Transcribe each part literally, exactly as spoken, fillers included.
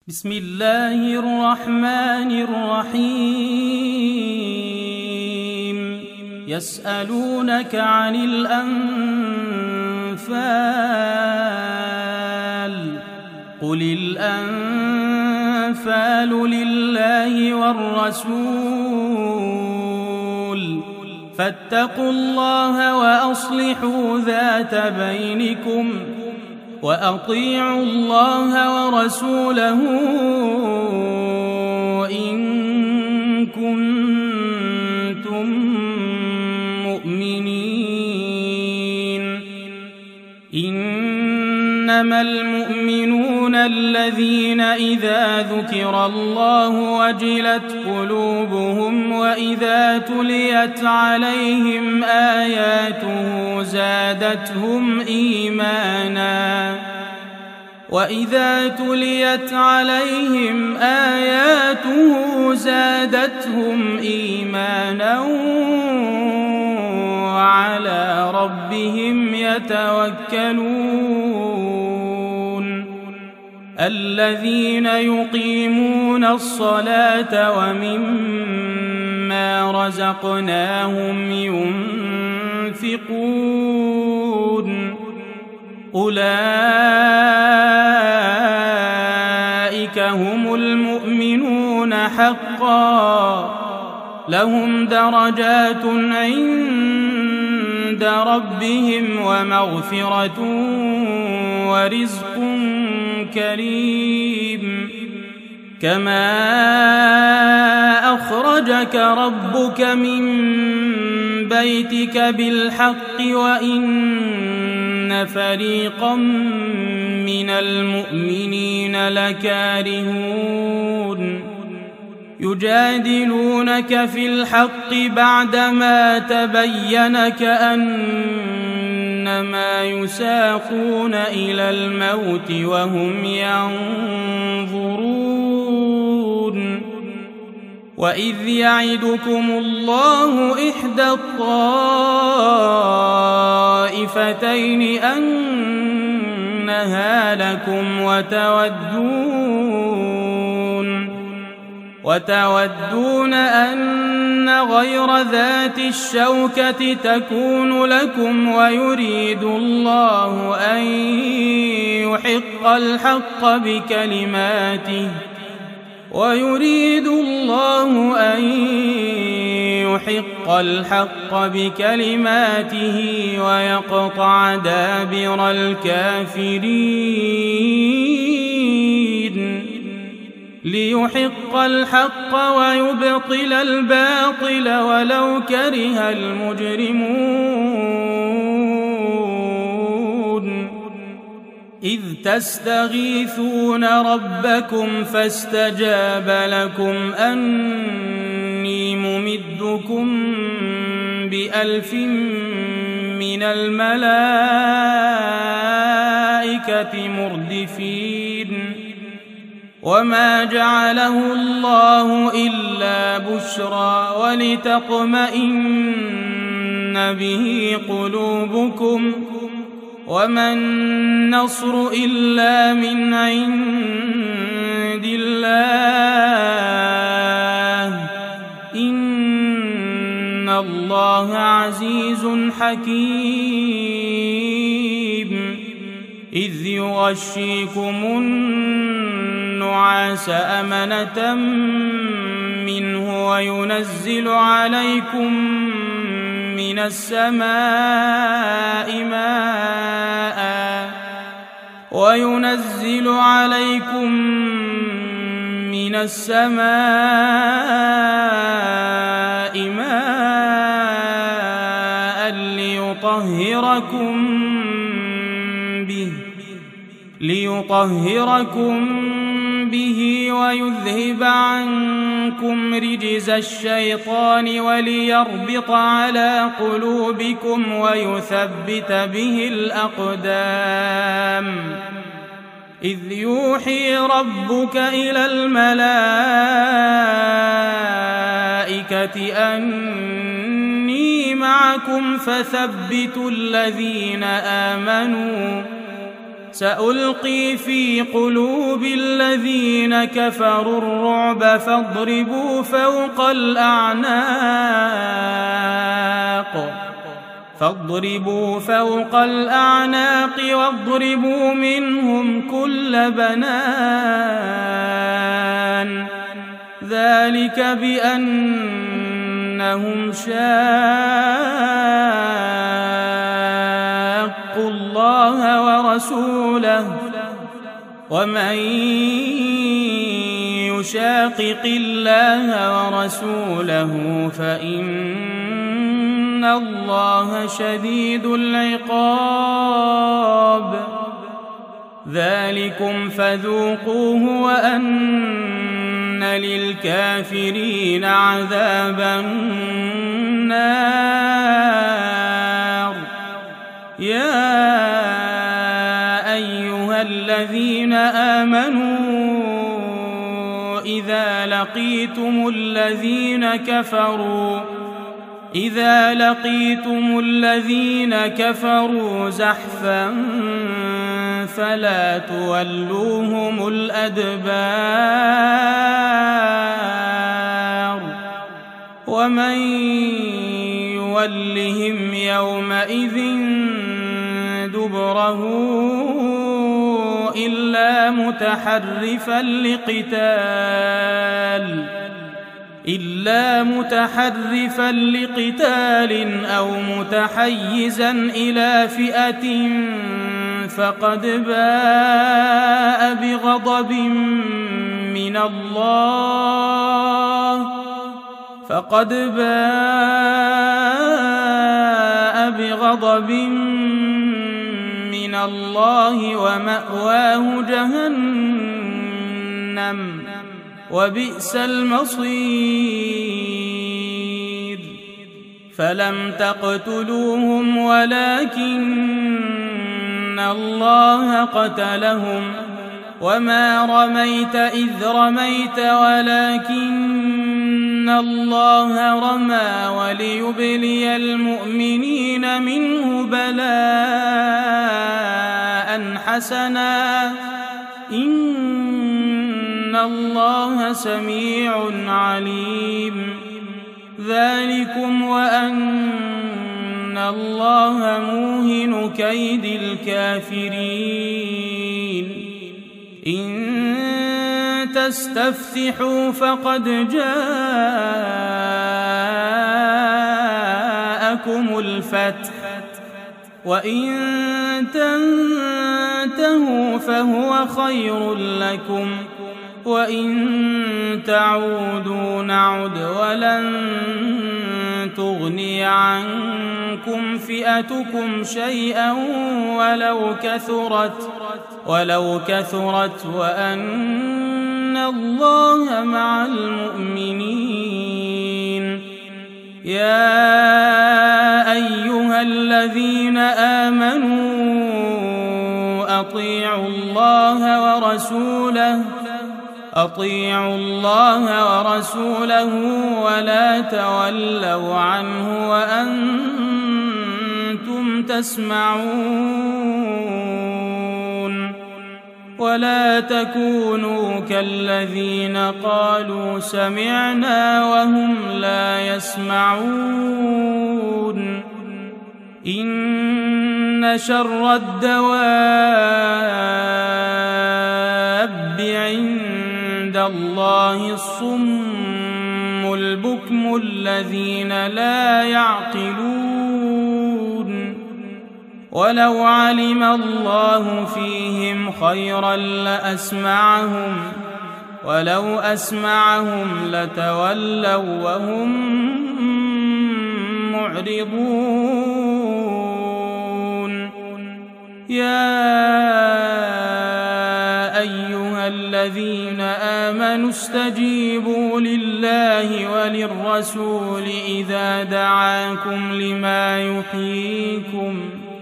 بسم الله الرحمن الرحيم يسألونك عن الأنفال قل الأنفال لله والرسول فاتقوا الله وأصلحوا ذات بينكم وأطيعوا الله ورسوله إن كنتم مؤمنين إنما المؤمنون الذين إذا ذكر الله وجلت قلوبهم وإذا تليت عليهم آياته زادتهم إيمانا وإذا تليت عليهم آياته زادتهم إيمانا وعلى ربهم يتوكلون الذين يقيمون الصلاة ومما رزقناهم ينفقون أولئك هم المؤمنون حقا لهم درجات عند ربهم ومغفرة ورزق كريم كما أخرجك ربك من بيتك بالحق وإن فريقا من المؤمنين لكارهون يجادلونك في الحق بعدما تبين كأنما يساقون إلى الموت وهم ينظرون وإذ يعدكم الله إحدى الطائفتين أنها لكم وتودون وتودون أن غير ذات الشوكة تكون لكم ويريد الله أن يحق الحق بكلماته ويريد الله أن يحق الحق بكلماته ويقطع دابر الكافرين ليحق الحق ويبطل الباطل ولو كره المجرمون إذ تستغيثون ربكم فاستجاب لكم أني ممدكم بألف من الملائكة مردفين وما جعله الله إلا بشرى ولتطمئن به قلوبكم وما النصر إلا من عند الله إن الله عزيز حكيم إذ يغشيكم النعاس أمنة منه وينزل عليكم من السماء ماء وينزل عليكم من السماء ماء ليطهركم به ليطهركم به ويذهب عنكم رجز الشيطان وليربط على قلوبكم ويثبت به الأقدام إذ يوحي ربك إلى الملائكة أني معكم فثبتوا الذين آمنوا سألقي في قلوب الذين كفروا الرعب فاضربوا فوق الأعناق فاضربوا فوق الأعناق واضربوا منهم كل بنان ذلك بأنهم شاقوا الله ورسوله ومن يشاقق الله ورسوله فإن الله شديد العقاب ذلكم فذوقوه وأن للكافرين عذاب النار يا أيها الذين آمنوا إذا لقيتم الذين كفروا إذا لقيتم الذين كفروا زحفا فلا تولوهم الأدبار ومن يولهم يومئذ دبره إلا متحرفا لقتال إلا متحرفا لقتال أو متحيزا إلى فئة فقد باء بغضب من الله فقد باء بغضب من الله ومأواه جهنم وبئس المصير فلم تقتلوهم ولكن الله قتلهم وما رميت إذ رميت ولكن الله رمى وليبلي المؤمنين منه بلاء حسنا إن الله سميع عليم ذلكم وأن الله موهن كيد الكافرين إن تستفتحوا فقد جاءكم الفتح وإن تنتهوا فهو خير لكم وإن تعودوا نعد ولن تغني عنكم فئتكم شيئا ولو كثرت ولو كثرت وأن الله مع المؤمنين يا أيها الذين آمنوا أطيعوا الله ورسوله أطيعوا الله ورسوله ولا تولوا عنه وأنتم تسمعون ولا تكونوا كالذين قالوا سمعنا وهم لا يسمعون إن شر الدواب عند الله الصم البكم الذين لا يعقلون ولو علم الله فيهم خيرا لأسمعهم ولو أسمعهم لتولوا وهم معرضون يا أيها الذين آمنوا استجيبوا لله وللرسول إذا دعاكم لما يحييكم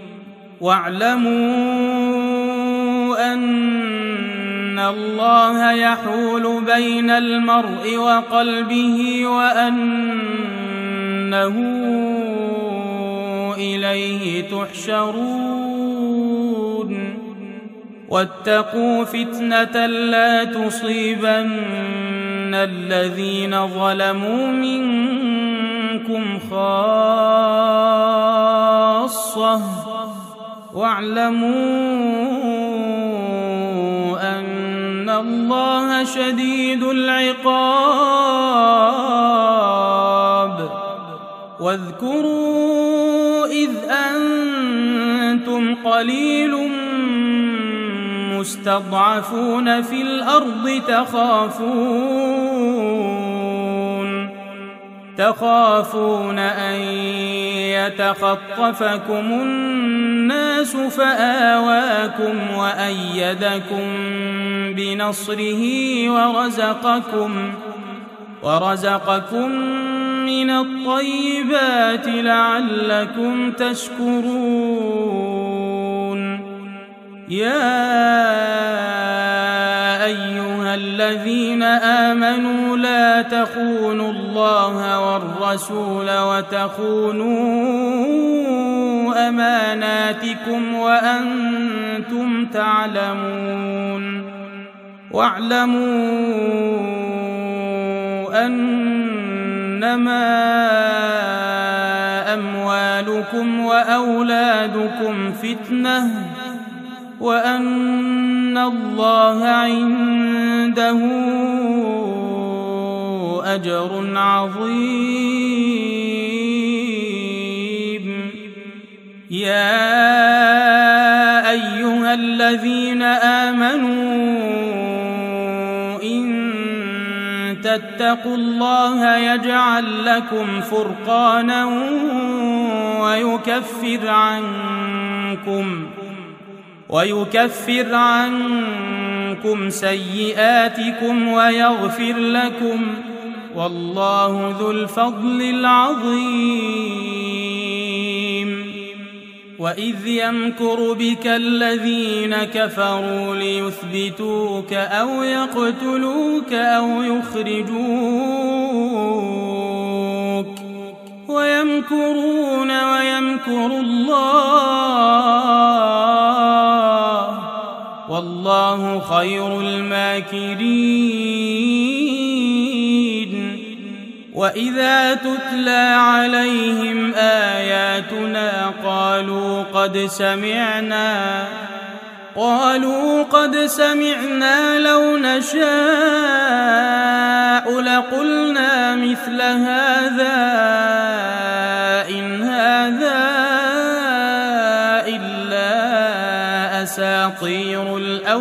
واعلموا أن الله يحول بين المرء وقلبه وأنه إليه تحشرون واتقوا فتنة لا تصيبن الذين ظلموا منكم خاصة واعلموا أن الله شديد العقاب. واذكروا إذ أنتم قليل مستضعفون في الأرض تخافون تخافون أن يتخطفكم الناس فآواكم وأيدكم بنصره ورزقكم ورزقكم من الطيبات لعلكم تشكرون. يا أيها الذين آمنوا لا تخونوا الله والرسول وتخونوا أماناتكم وأنتم تعلمون. واعلموا أنما أموالكم وأولادكم فتنة وأن الله عنده أجر عظيم. يا أيها الذين آمنوا إن تتقوا الله يجعل لكم فرقانا ويكفر عنكم ويكفر عنكم سيئاتكم ويغفر لكم والله ذو الفضل العظيم. وإذ يمكر بك الذين كفروا ليثبتوك أو يقتلوك أو يخرجوك ويمكرون ويمكر الله والله خير الماكرين. وإذا تتلى عليهم آياتنا قالوا قد سمعنا قالوا قد سمعنا لو نشاء لقلنا مثل هذا إن هذا إلا أساطير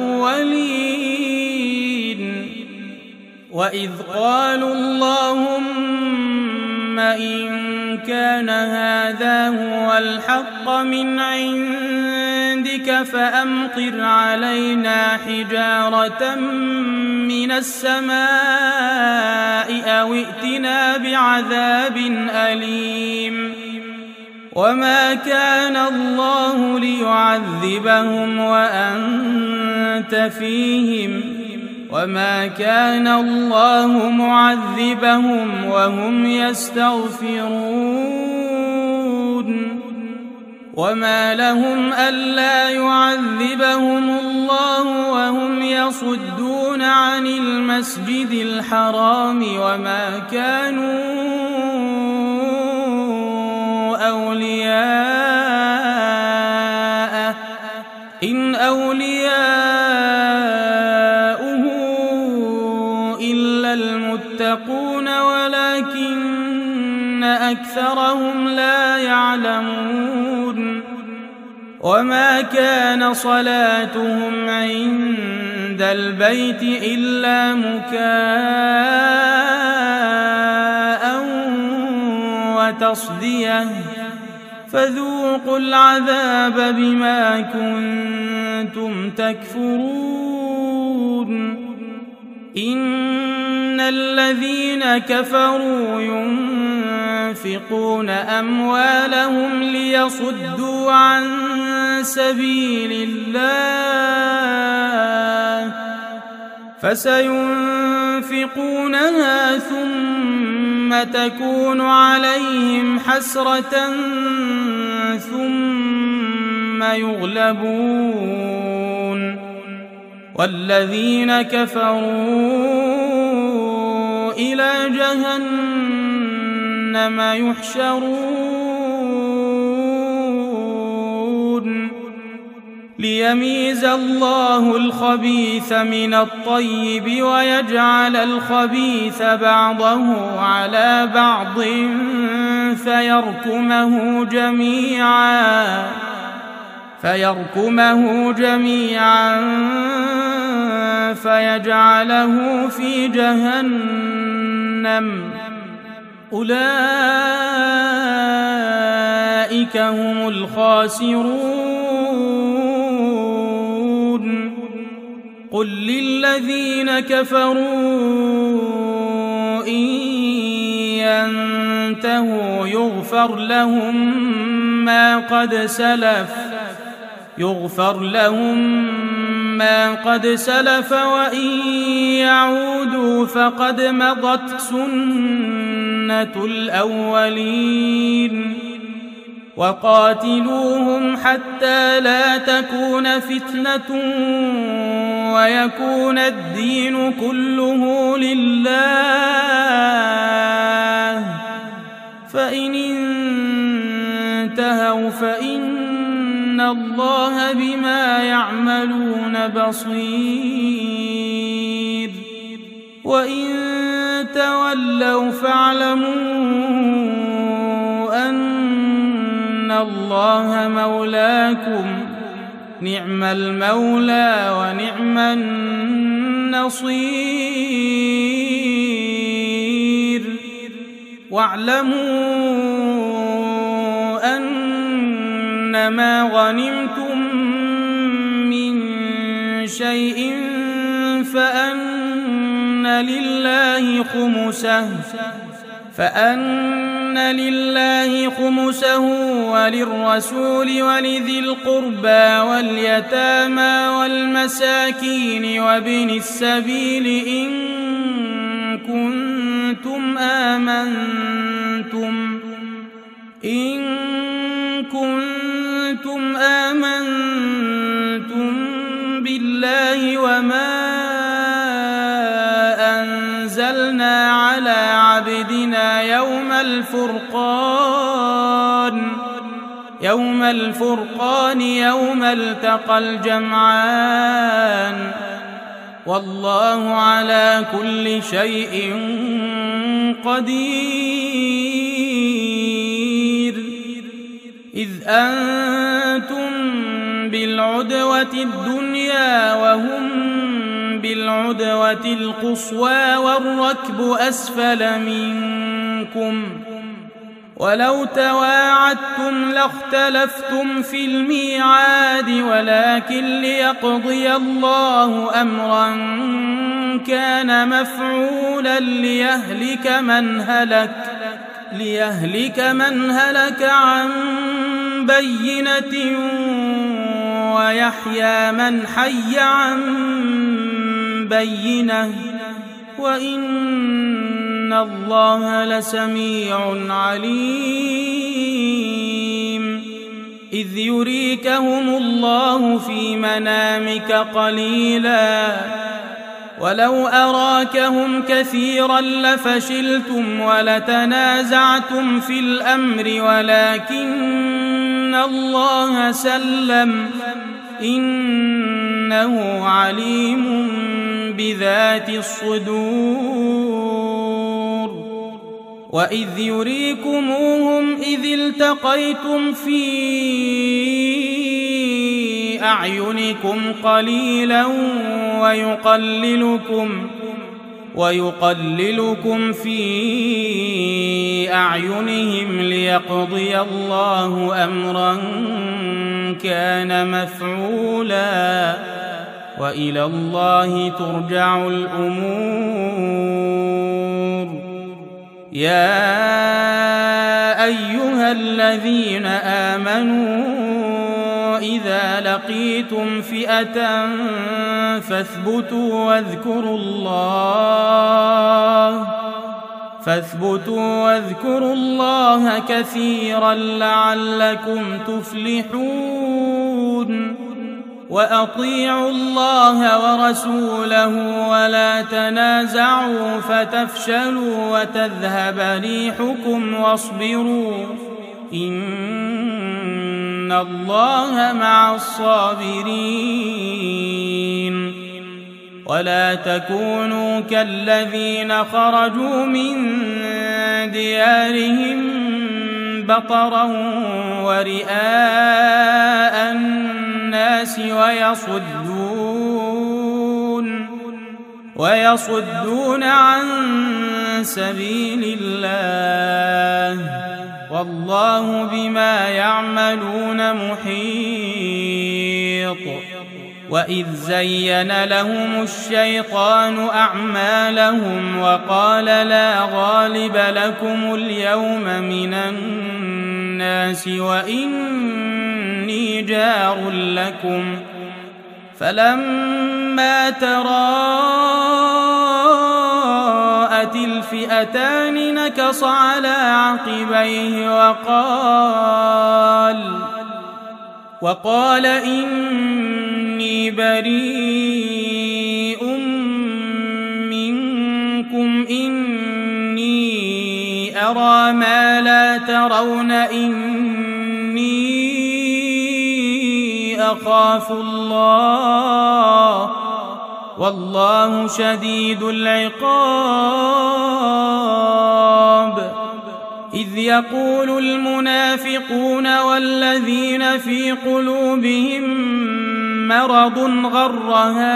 الأولين. وإذ قالوا اللهم إن كان هذا هو الحق من عندك فأمطر علينا حجارة من السماء أو ائتنا بعذاب أليم. وما كان الله ليعذبهم وأنت فيهم وما كان الله معذبهم وهم يستغفرون. وما لهم ألا يعذبهم الله وهم يصدون عن المسجد الحرام وما كانوا أولياءه إن أولياؤه إلا المتقون ولكن أكثرهم لا يعلمون. وما كان صلاتهم عند البيت إلا مكاء وتصدية فذوقوا العذاب بما كنتم تكفرون. إن الذين كفروا ينفقون أموالهم ليصدوا عن سبيل الله فسينفقونها ثم تكون عليهم حسرة ثم يغلبون والذين كفروا إلى جهنم يحشرون ليميز الله الخبيث من الطيب ويجعل الخبيث بعضه على بعض فيركمه جميعا فيركمه جميعا فيجعله في جهنم أولئك هم الخاسرون قل للذين كفروا إن ينتهوا يغفر لهم ما قد سلف يغفر لهم ما قد سلف وإن يعودوا فقد مضت سنة الأولين وقاتلوهم حتى لا تكون فتنة ويكون الدين كله لله فإن انتهوا فإن الله بما يعملون بصير وإن تولوا فاعلموا أن الله مولاكم نعم المولى ونعم النصير واعلموا أنما غنمتم من شيء فأن لله خمسه فأن لله خمسه وللرسول ولذي القربى واليتامى والمساكين وابن السبيل إن كنتم آمنتم إن كنتم آمنتم بالله وما أنزلنا على عبدنا يوم الفرقان يوم الفرقان يوم التقى الجمعان والله على كل شيء قدير إذ أنتم بالعدوة الدنيا وهم بالعدوة القصوى والركب أسفل منكم ولو تواعدتم لاختلفتم في الميعاد ولكن ليقضي الله أمرا كان مفعولا ليهلك من هلك ليهلك من هلك عن بينة ويحيى من حي عن بينة وإن الله لسميع عليم إذ يريكهم الله في منامك قليلا ولو أراكهم كثيرا لفشلتم ولتنازعتم في الأمر ولكن الله سلم إنه عليم بذات الصدور وإذ يريكموهم إذ التقيتم في أعينكم قليلا ويقللكم ويقللكم في أعينهم ليقضي الله أمرا كان مفعولا وإلى الله ترجع الأمور يا أيها الذين آمنوا إذا لقيتم فئة فاثبتوا واذكروا الله فاثبتوا واذكروا الله كثيرا لعلكم تفلحون وأطيعوا الله ورسوله ولا تنازعوا فتفشلوا وتذهب ريحكم واصبروا إن الله مع الصابرين ولا تكونوا كالذين خرجوا من ديارهم بطرا ورئاء الناس ويصدون ويصدون عن سبيل الله والله بما يعملون محيط وإذ زين لهم الشيطان أعمالهم وقال لا غالب لكم اليوم من الناس وإني جار لكم فلما تراءت الفئتان نكص على عقبيه وقال وقال إني بريء منكم إني أرى ما لا ترون إني أخاف الله والله شديد العقاب إذ يقول المنافقون والذين في قلوبهم مرض غر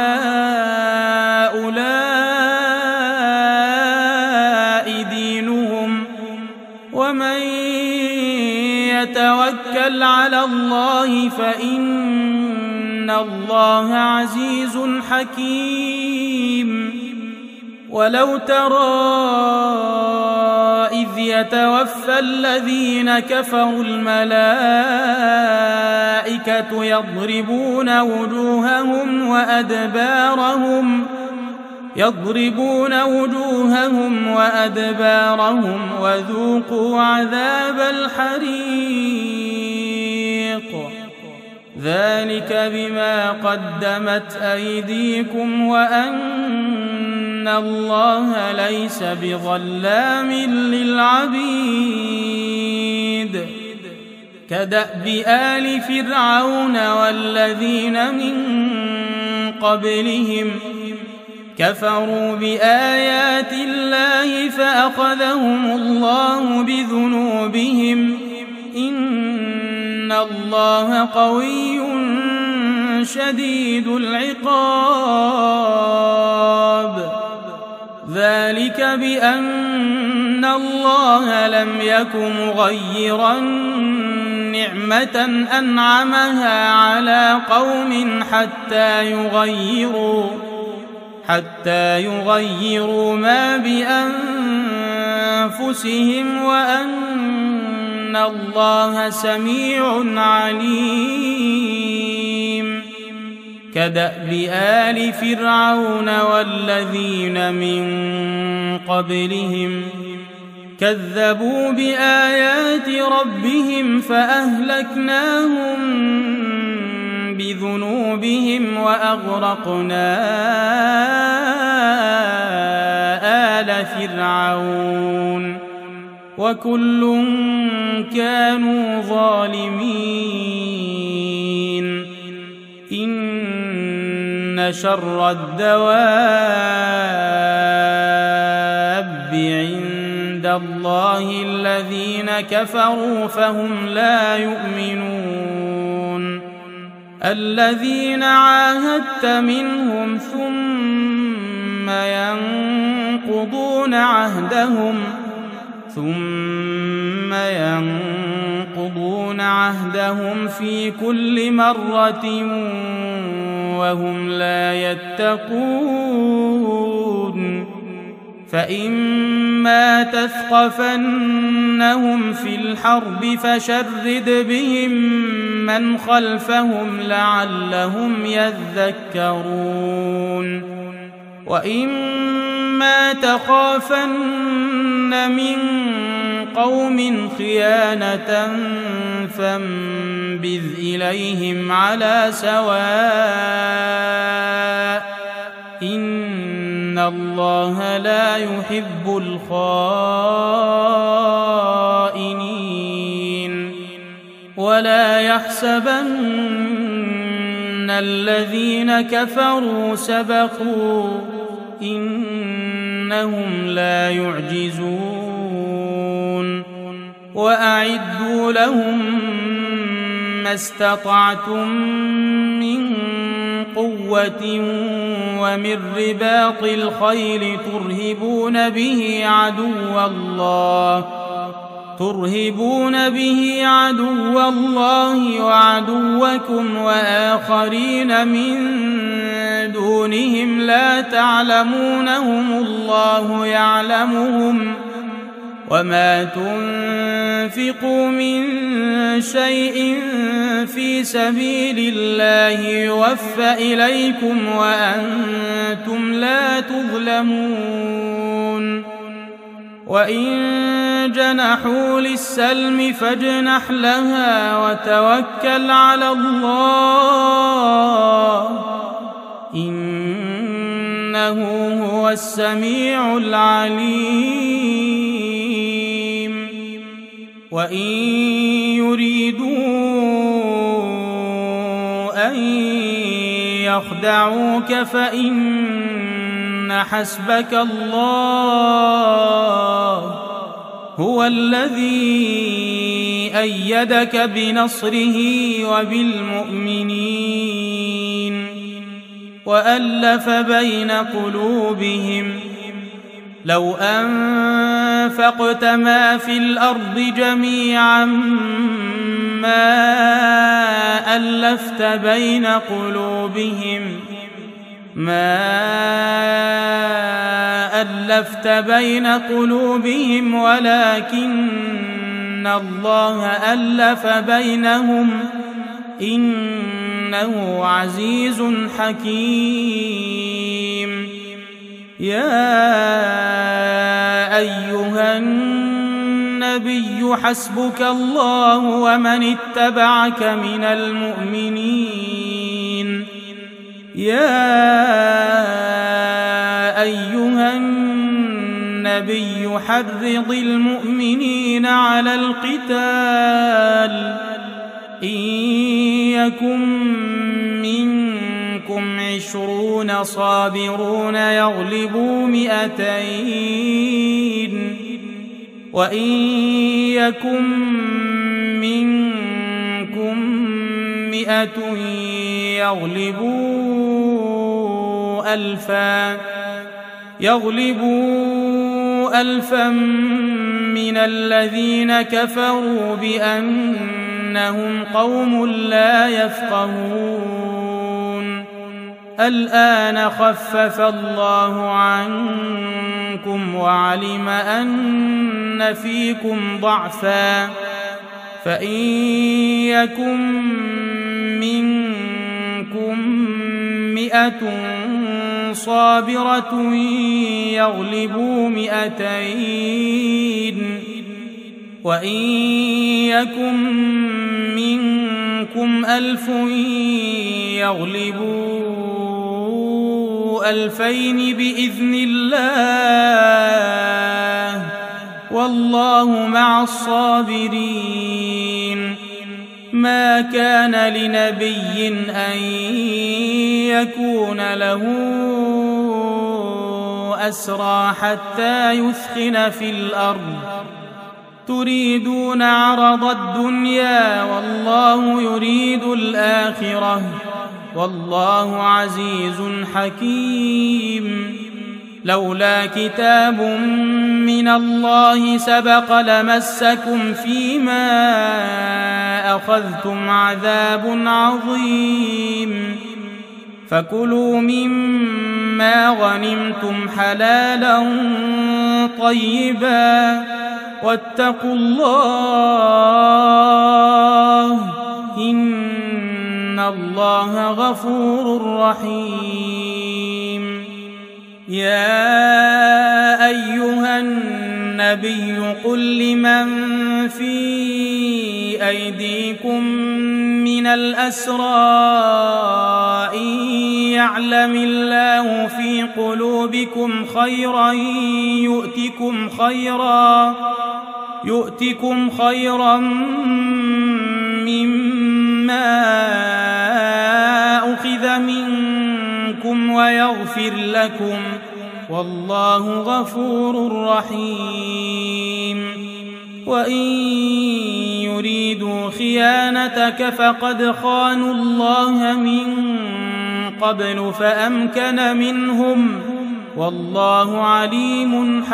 هؤلاء دينهم ومن يتوكل على الله فإن الله عزيز حكيم ولو ترى إذ يتوفى الذين كفروا الملائكة يضربون وجوههم وأدبارهم يضربون وجوههم وأدبارهم وذوقوا عذاب الحريق ذلك بما قدمت أيديكم وأن الله ليس بظلام للعبيد كدأب آل فرعون والذين من قبلهم كفروا بآيات الله فأخذهم الله بذنوبهم إن الله قوي شديد العقاب ذلك بأن الله لم يك مغيرا نعمة أنعمها على قوم حتى يغيروا حتى يغيروا ما بأنفسهم وأن الله سميع عليم كدأب آل فرعون والذين من قبلهم كذبوا بآيات ربهم فأهلكناهم بذنوبهم وأغرقنا آل فرعون وكل كانوا ظالمين إن شر الدواب عند الله الذين كفروا فهم لا يؤمنون الذين عاهدت منهم ثم ينقضون عهدهم ثم ينقضون عهدهم في كل مرة وهم لا يتقون فإما تثقفنهم في الحرب فشرد بهم من خلفهم لعلهم يذكرون وإما تخافن من قوم خيانة فانبذ إليهم على سواء إن الله لا يحب الخائنين ولا يحسبن الذين كفروا سبقوا إنهم لا يعجزون وأعدوا لهم ما استطعتم من قوة ومن رباط الخيل ترهبون به عدو الله ترهبون به عدو الله وعدوكم وآخرين من دونهم لا تعلمونهم الله يعلمهم وما تنفقوا من شيء في سبيل الله يوفى إليكم وأنتم لا تظلمون وإن جنحوا للسلم فاجنح لها وتوكل على الله إنه هو السميع العليم وإن يريدوا أن يخدعوك فإن حسبك الله هو الذي أيدك بنصره وبالمؤمنين وألف بين قلوبهم لو أنفقت ما في الأرض جميعا ما ألفت بين قلوبهم ما ألفت بين قلوبهم ولكن الله ألف بينهم إنه عزيز حكيم يا أيها النبي حسبك الله ومن اتبعك من المؤمنين يا أيها النبي حرض المؤمنين على القتال إن يكن منكم عشرون صابرون يغلبوا مئتين وإن يكن منكم مئة يغلبوا ألفا يغلبوا ألفا من الذين كفروا بأنهم قوم لا يفقهون الآن خفف الله عنكم وعلم أن فيكم ضعفا فإن يكن منكم مئة صابرة يغلبوا مئتين وإن يكن منكم ألف يغلبوا ألفين بإذن الله والله مع الصابرين ما كان لنبي أن يكون له أسرى حتى يثخن في الأرض تريدون عرض الدنيا والله يريد الآخرة والله عزيز حكيم لولا كتاب من الله سبق لمسكم فيما أخذتم عذاب عظيم فكلوا مما غنمتم حلالا طيبا واتقوا الله إن الله غفور رحيم يا النبي قل لمن في أيديكم من الأسرى إن يعلم الله في قلوبكم خيرا يؤتكم خيرا يؤتكم خيرا مما أخذ منكم ويغفر لكم والله غفور رحيم. وإن يريدوا خيانتك فقد خانوا الله من قبل فأمكن منهم والله عليم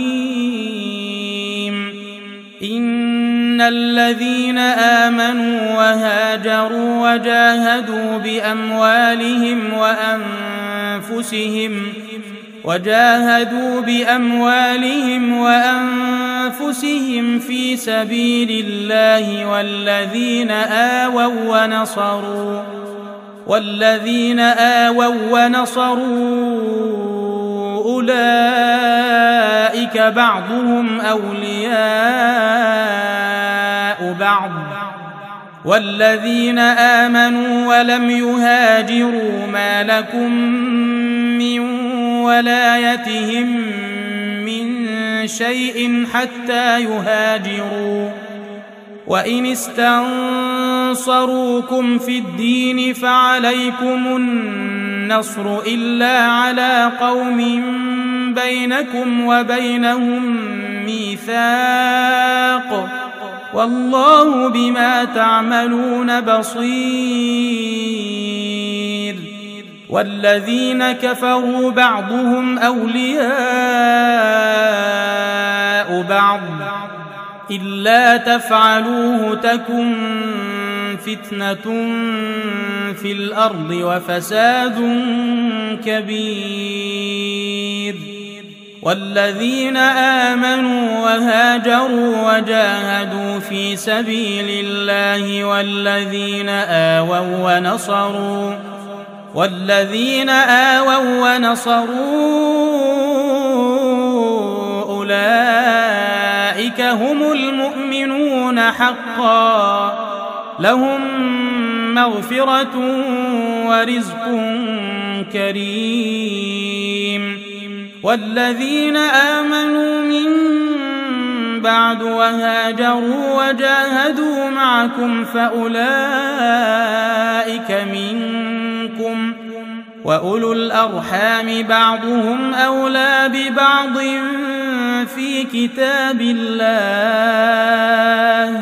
حكيم. إن الذين آمنوا وهاجروا وجاهدوا بأموالهم وأنفسهم وجاهدوا بأموالهم وأنفسهم في سبيل الله والذين آووا ونصروا والذين آووا ونصروا أولئك بعضهم أولياء بعض والذين آمنوا ولم يهاجروا ما لكم من ولايتهم من شيء حتى يهاجروا وإن استنصروكم في الدين فعليكم النصر إلا على قوم بينكم وبينهم ميثاق والله بما تعملون بصير. والذين كفروا بعضهم أولياء بعض إلا تفعلوه تكن فتنة في الأرض وفساد كبير. والذين آمنوا وهاجروا وجاهدوا في سبيل الله والذين آووا ونصروا والذين آووا ونصروا أولئك هم المؤمنون حقا لهم مغفرة ورزق كريم. والذين آمنوا من بعد وهاجروا وجاهدوا معكم فأولئك منكم وأولو الأرحام بعضهم أولى ببعض في كتاب الله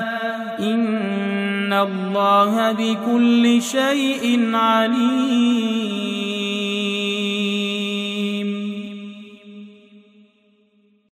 إن الله بكل شيء عليم.